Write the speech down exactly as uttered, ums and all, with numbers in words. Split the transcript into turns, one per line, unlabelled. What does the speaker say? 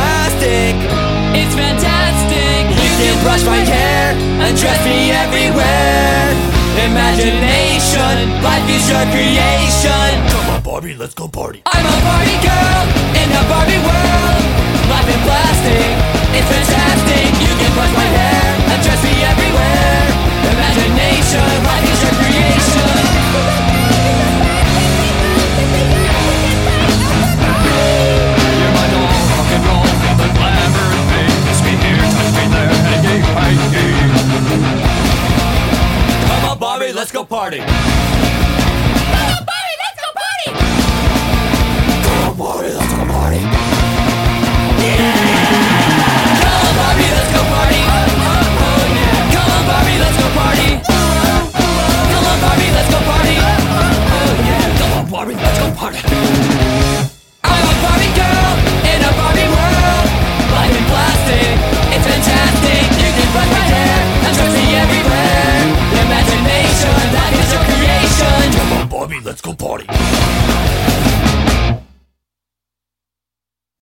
plastic.
It's fantastic.
You can brush my hair and dress me everywhere. Imagination, life is your creation.
Come on, Barbie, let's go party.
I'm a Barbie girl in a Barbie world.